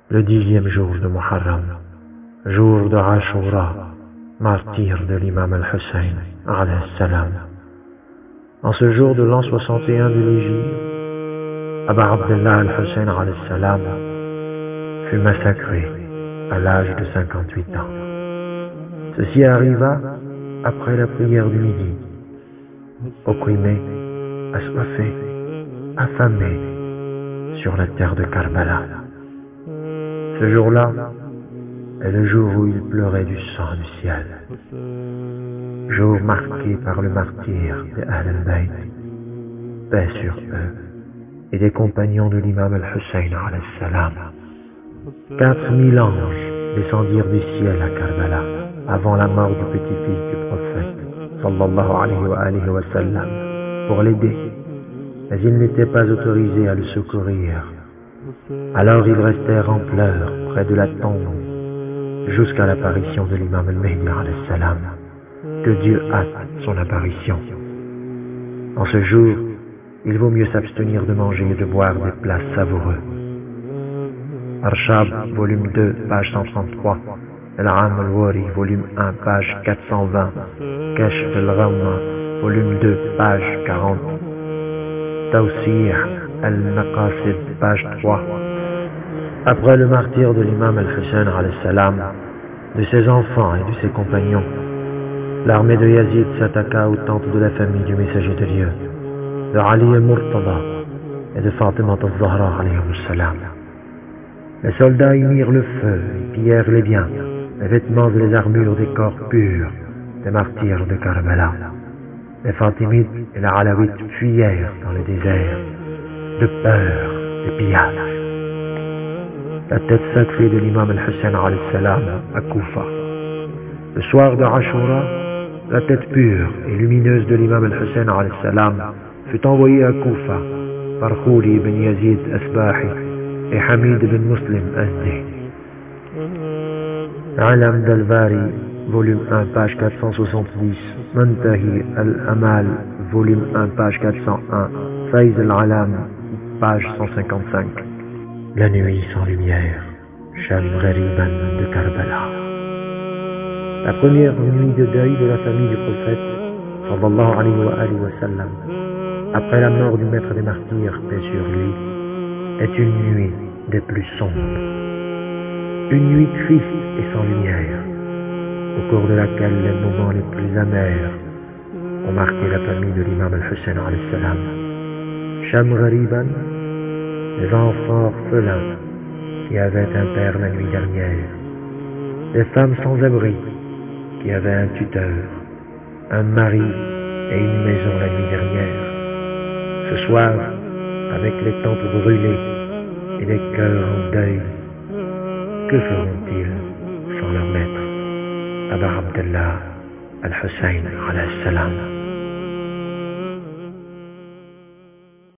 le 10e jour de Muharram, jour de Ashura, martyr de l'imam al-Hussein, alayhi salam. En ce jour de l'an 61 de l'Hégire, Aba Abdullah al-Hussein alayhi salam fut massacré à l'âge de 58 ans. Ceci arriva après la prière du midi, opprimé, assoiffé, affamé sur la terre de Karbala. Ce jour-là est le jour où il pleurait du sang du ciel, jour marqué par le martyre des Ahl al-Bayt, paix sur eux, et des compagnons de l'imam al-Hussein alayhi salam. 4000 anges descendirent du ciel à Karbala avant la mort du petit-fils du prophète sallallahu alayhi wa sallam pour l'aider, mais ils n'étaient pas autorisés à le secourir. Alors ils restèrent en pleurs près de la tombe jusqu'à l'apparition de l'imam al-Mahdi alayhi salam. Que Dieu hâte son apparition. En ce jour, il vaut mieux s'abstenir de manger et de boire des plats savoureux. Arshab, volume 2, page 133. Al-Am al-Wari, volume 1, page 420. Kashf al-Ghamma, volume 2, page 40. Tawsih al-Maqasid, page 3. Après le martyre de l'imam al-Hussein alayhi salam, de ses enfants et de ses compagnons, l'armée de Yazid s'attaqua aux tentes de la famille du messager de Dieu, de Ali al-Murtada et de Fatima al-Zahra alayhi salam. Les soldats y mirent le feu et pillèrent les biens, les vêtements et les armures des corps purs des martyrs de Karbala. Les Fatimides et les Alawites fuyèrent dans le désert, de peur des pillages. La tête sacrée de l'imam al-Hussein alayhi salam à Koufa. Le soir de Ashura, la tête pure et lumineuse de l'imam al-Hussein alayhi salam fut envoyée à Koufa par Khouli ibn Yazid Asbahi et Hamid ibn Muslim Azdi. Alam d'Al-Bari, volume 1, page 470, Muntahi al-Amal, volume 1, page 401, Faiz al-Alam, page 155. La nuit sans lumière, Sham Ghariban de Karbala. La première nuit de deuil de la famille du prophète, sallallahu alayhi wa sallam, après la mort du maître des martyrs, paix sur lui, est une nuit des plus sombres. Une nuit triste et sans lumière, au cours de laquelle les moments les plus amers ont marqué la famille de l'imam al-Hussein alayhi salam. Sham Ghariban, les enfants orphelins qui avaient un père la nuit dernière, les femmes sans abri qui avaient un tuteur, un mari et une maison la nuit dernière. Ce soir, avec les tentes brûlées et les cœurs en deuil, que feront-ils sans leur maître, Aba Abdullah al-Hussein alayhi salam?